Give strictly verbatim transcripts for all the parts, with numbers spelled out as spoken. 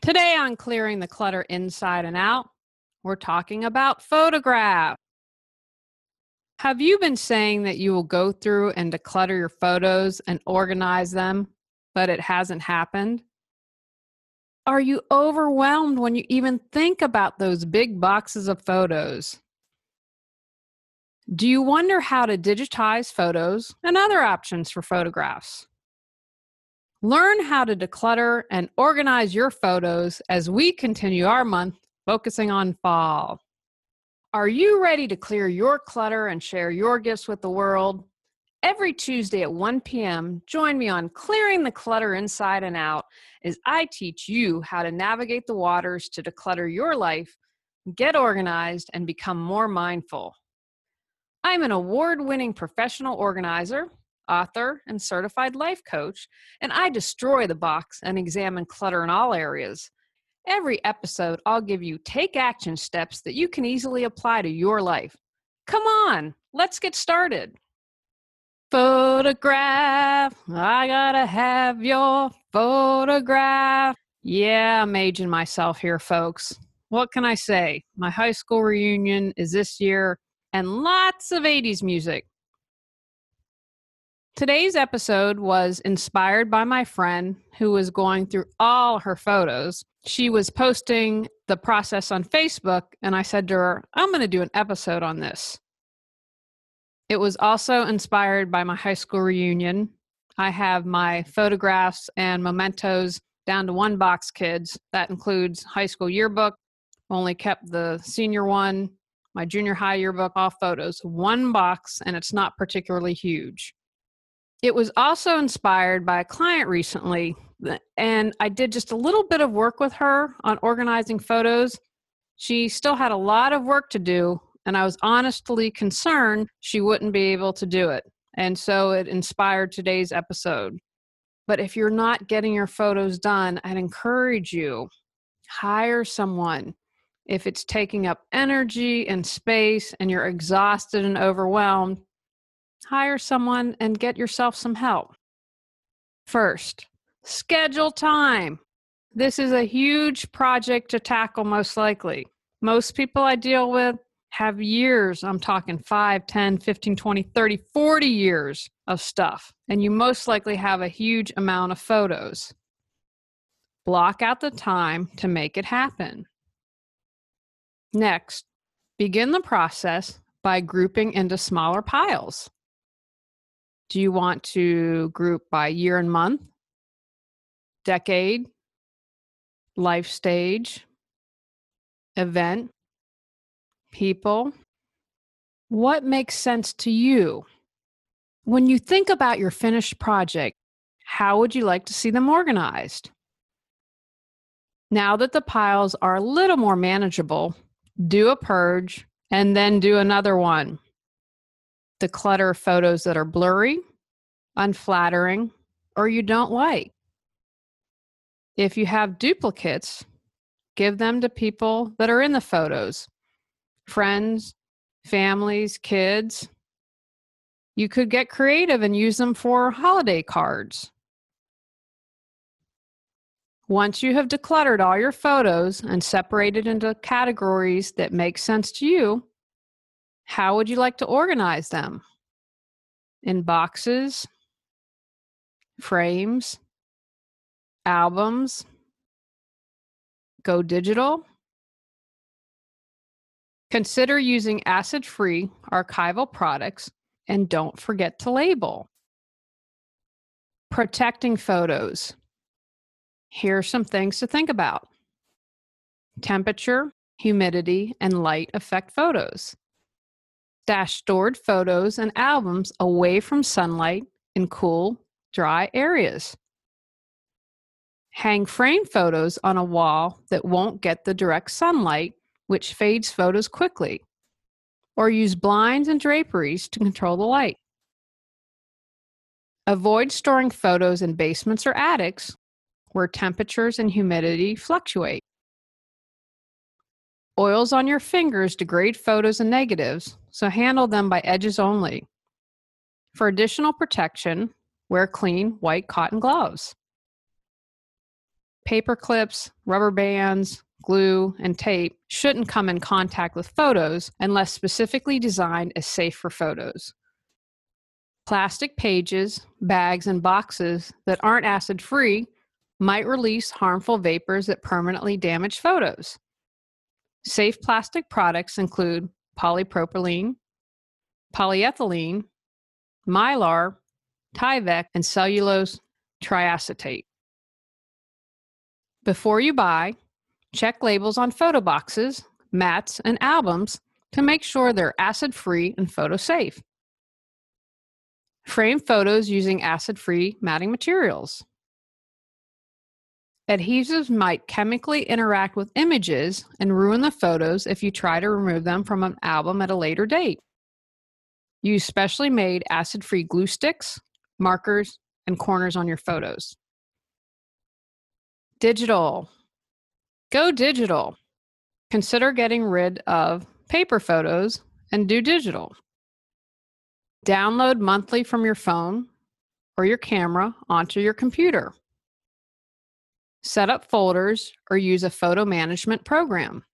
Today on Clearing the Clutter Inside and Out, we're talking about photographs. Have you been saying that you will go through and declutter your photos and organize them, but it hasn't happened? Are you overwhelmed when you even think about those big boxes of photos? Do you wonder how to digitize photos and other options for photographs? Learn how to declutter and organize your photos as we continue our month focusing on fall. Are you ready to clear your clutter and share your gifts with the world? Every Tuesday at one p.m., join me on Clearing the Clutter Inside and Out as I teach you how to navigate the waters to declutter your life, get organized, and become more mindful. I'm an award-winning professional organizer, author, and certified life coach, and I destroy the box and examine clutter in all areas. Every episode, I'll give you take action steps that you can easily apply to your life. Come on, let's get started. Photograph, I gotta have your photograph. Yeah, I'm aging myself here, folks. What can I say? My high school reunion is this year, and lots of eighties music. Today's episode was inspired by my friend who was going through all her photos. She was posting the process on Facebook, and I said to her, I'm going to do an episode on this. It was also inspired by my high school reunion. I have my photographs and mementos down to one box, kids. That includes high school yearbook. Only kept the senior one, my junior high yearbook, all photos. One box, and it's not particularly huge. It was also inspired by a client recently, and I did just a little bit of work with her on organizing photos. She still had a lot of work to do, and I was honestly concerned she wouldn't be able to do it. And so it inspired today's episode. But if you're not getting your photos done, I'd encourage you, hire someone. If it's taking up energy and space and you're exhausted and overwhelmed, hire someone and get yourself some help. First, schedule time. This is a huge project to tackle most likely. Most people I deal with have years, I'm talking five, ten, fifteen, twenty, thirty, forty years of stuff, and you most likely have a huge amount of photos. Block out the time to make it happen. Next, begin the process by grouping into smaller piles. Do you want to group by year and month, decade, life stage, event, people? What makes sense to you? When you think about your finished project, how would you like to see them organized? Now that the piles are a little more manageable, do a purge and then do another one. Declutter photos that are blurry, unflattering, or you don't like. If you have duplicates, give them to people that are in the photos, friends, families, kids. You could get creative and use them for holiday cards. Once you have decluttered all your photos and separated into categories that make sense to you, how would you like to organize them? In boxes, frames, albums, go digital? Consider using acid-free archival products, and don't forget to label. Protecting photos. Here are some things to think about. Temperature, humidity, and light affect photos. Stash stored photos and albums away from sunlight in cool, dry areas. Hang frame photos on a wall that won't get the direct sunlight, which fades photos quickly. Or use blinds and draperies to control the light. Avoid storing photos in basements or attics where temperatures and humidity fluctuate. Oils on your fingers degrade photos and negatives, so handle them by edges only. For additional protection, wear clean white cotton gloves. Paper clips, rubber bands, glue, and tape shouldn't come in contact with photos unless specifically designed as safe for photos. Plastic pages, bags, and boxes that aren't acid-free might release harmful vapors that permanently damage photos. Safe plastic products include polypropylene, polyethylene, Mylar, Tyvek, and cellulose triacetate. Before you buy, check labels on photo boxes, mats, and albums to make sure they're acid-free and photo-safe. Frame photos using acid-free matting materials. Adhesives might chemically interact with images and ruin the photos if you try to remove them from an album at a later date. Use specially made acid-free glue sticks, markers, and corners on your photos. Digital. Go digital. Consider getting rid of paper photos and do digital. Download monthly from your phone or your camera onto your computer. Set up folders or use a photo management program.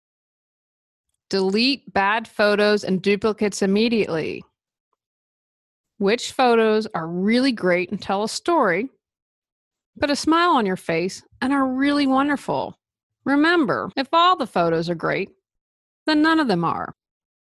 Delete bad photos and duplicates immediately. Which photos are really great and tell a story, put a smile on your face, and are really wonderful? Remember, if all the photos are great, then none of them are.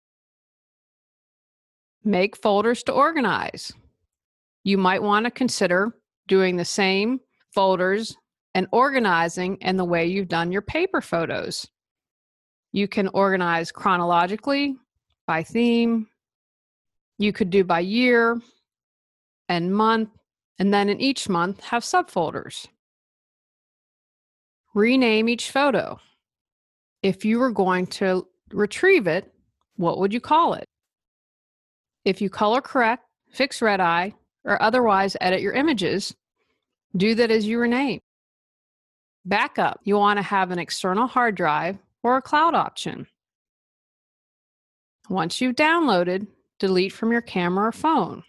Make folders to organize. You might want to consider doing the same folders and organizing in the way you've done your paper photos. You can organize chronologically, by theme. You could do by year and month, and then in each month have subfolders. Rename each photo. If you were going to retrieve it, what would you call it? If you color correct, fix red eye, or otherwise edit your images, do that as you rename. Backup. You want to have an external hard drive or a cloud option. Once you've downloaded, delete from your camera or phone.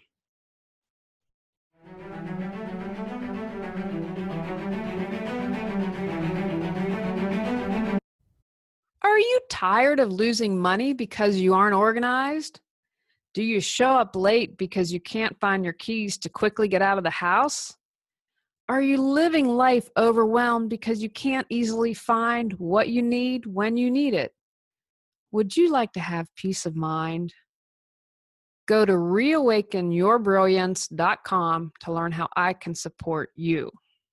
Are you tired of losing money because you aren't organized? Do you show up late because you can't find your keys to quickly get out of the house? Are you living life overwhelmed because you can't easily find what you need when you need it? Would you like to have peace of mind? Go to reawaken your brilliance dot com to learn how I can support you.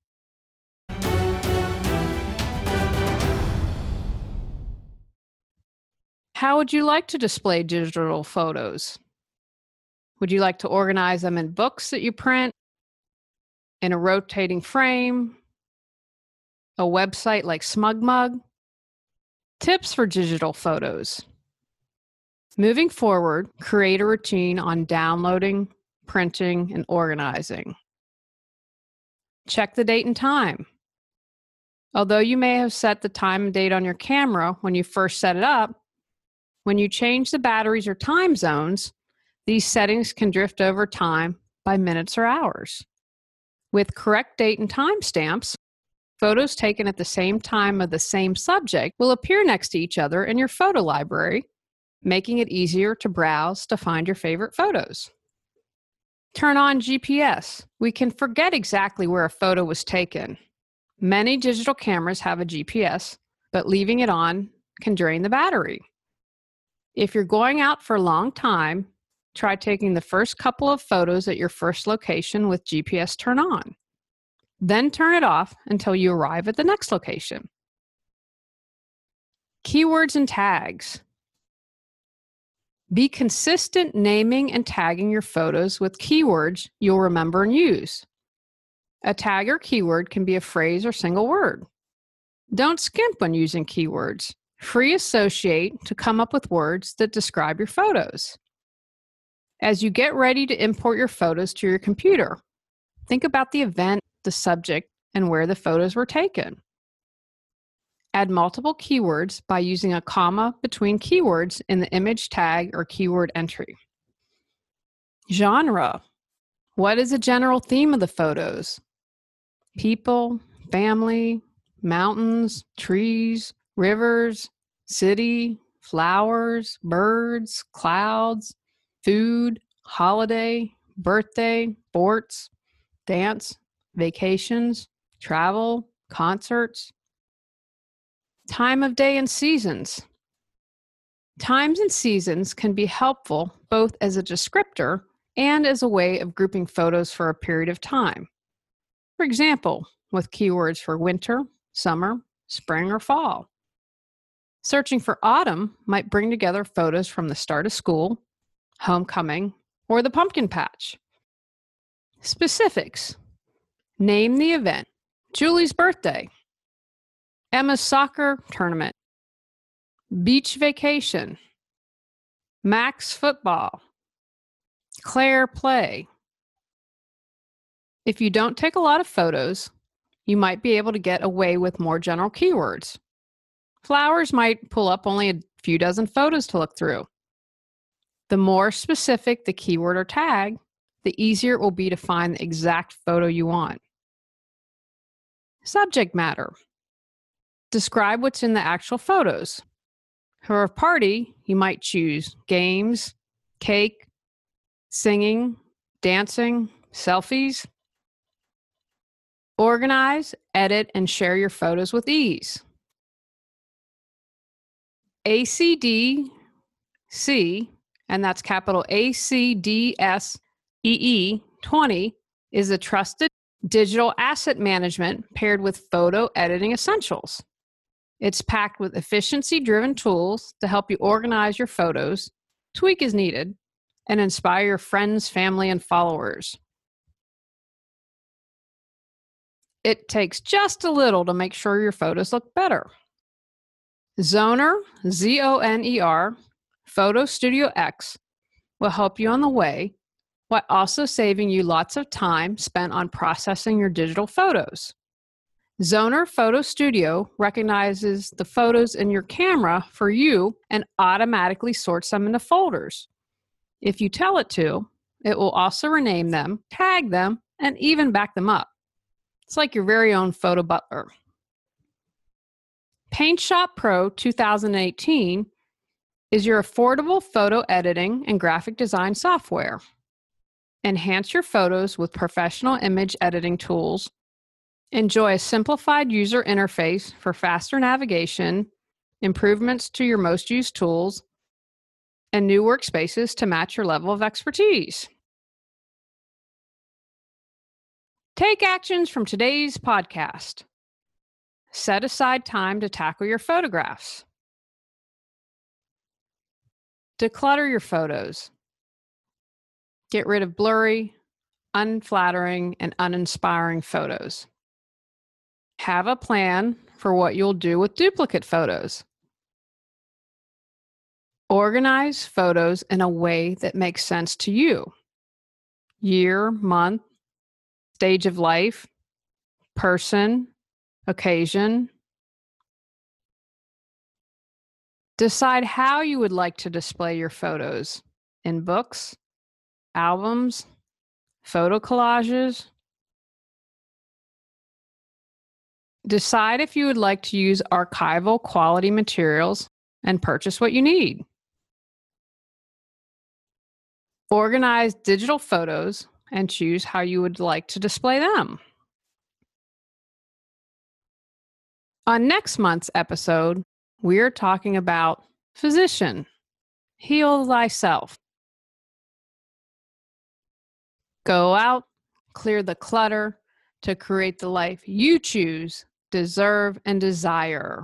How would you like to display digital photos? Would you like to organize them in books that you print, in a rotating frame, a website like SmugMug? Tips for digital photos. Moving forward, create a routine on downloading, printing, and organizing. Check the date and time. Although you may have set the time and date on your camera when you first set it up, when you change the batteries or time zones, these settings can drift over time by minutes or hours. With correct date and time stamps, photos taken at the same time of the same subject will appear next to each other in your photo library, making it easier to browse to find your favorite photos. Turn on G P S. We can forget exactly where a photo was taken. Many digital cameras have a G P S, but leaving it on can drain the battery. If you're going out for a long time, try taking the first couple of photos at your first location with G P S turned on. Then turn it off until you arrive at the next location. Keywords and tags. Be consistent naming and tagging your photos with keywords you'll remember and use. A tag or keyword can be a phrase or single word. Don't skimp when using keywords. Free associate to come up with words that describe your photos. As you get ready to import your photos to your computer, think about the event, the subject, and where the photos were taken. Add multiple keywords by using a comma between keywords in the image tag or keyword entry. Genre. What is the general theme of the photos? People, family, mountains, trees, rivers, city, flowers, birds, clouds, food, holiday, birthday, sports, dance, vacations, travel, concerts, time of day and seasons. Times and seasons can be helpful both as a descriptor and as a way of grouping photos for a period of time. For example, with keywords for winter, summer, spring, or fall. Searching for autumn might bring together photos from the start of school, homecoming, or the pumpkin patch. Specifics. Name the event. Julie's birthday. Emma's soccer tournament. Beach vacation. Max football. Claire play. If you don't take a lot of photos, you might be able to get away with more general keywords. Flowers might pull up only a few dozen photos to look through. The more specific the keyword or tag, the easier it will be to find the exact photo you want. Subject matter. Describe what's in the actual photos. For a party, you might choose games, cake, singing, dancing, selfies. Organize, edit, and share your photos with ease. A C D C, and that's capital A C D S E E twenty, is a trusted digital asset management paired with photo editing essentials. It's packed with efficiency-driven tools to help you organize your photos, tweak as needed, and inspire your friends, family, and followers. It takes just a little to make sure your photos look better. Zoner, Z O N E R, Photo Studio X will help you on the way while also saving you lots of time spent on processing your digital photos. Zoner Photo Studio recognizes the photos in your camera for you and automatically sorts them into folders. If you tell it to, it will also rename them, tag them, and even back them up. It's like your very own photo butler. PaintShop Pro two thousand eighteen is your affordable photo editing and graphic design software. Enhance your photos with professional image editing tools. Enjoy a simplified user interface for faster navigation, improvements to your most used tools, and new workspaces to match your level of expertise. Take actions from today's podcast. Set aside time to tackle your photographs. Declutter your photos. Get rid of blurry, unflattering, and uninspiring photos. Have a plan for what you'll do with duplicate photos. Organize photos in a way that makes sense to you. Year, month, stage of life, person, occasion. Decide how you would like to display your photos in books, albums, photo collages. Decide if you would like to use archival quality materials and purchase what you need. Organize digital photos and choose how you would like to display them. On next month's episode, we're talking about physician, heal thyself. Go out, clear the clutter to create the life you choose, deserve, and desire.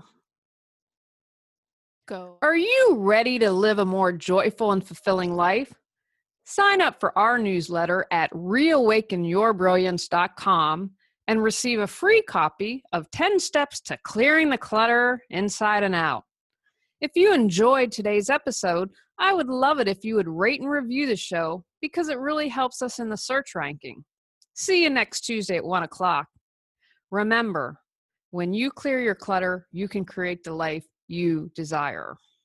Go. Are you ready to live a more joyful and fulfilling life? Sign up for our newsletter at reawaken your brilliance dot com and receive a free copy of ten steps to clearing the clutter inside and out. If you enjoyed today's episode, I would love it if you would rate and review the show because it really helps us in the search ranking. See you next Tuesday at one o'clock. Remember, when you clear your clutter, you can create the life you desire.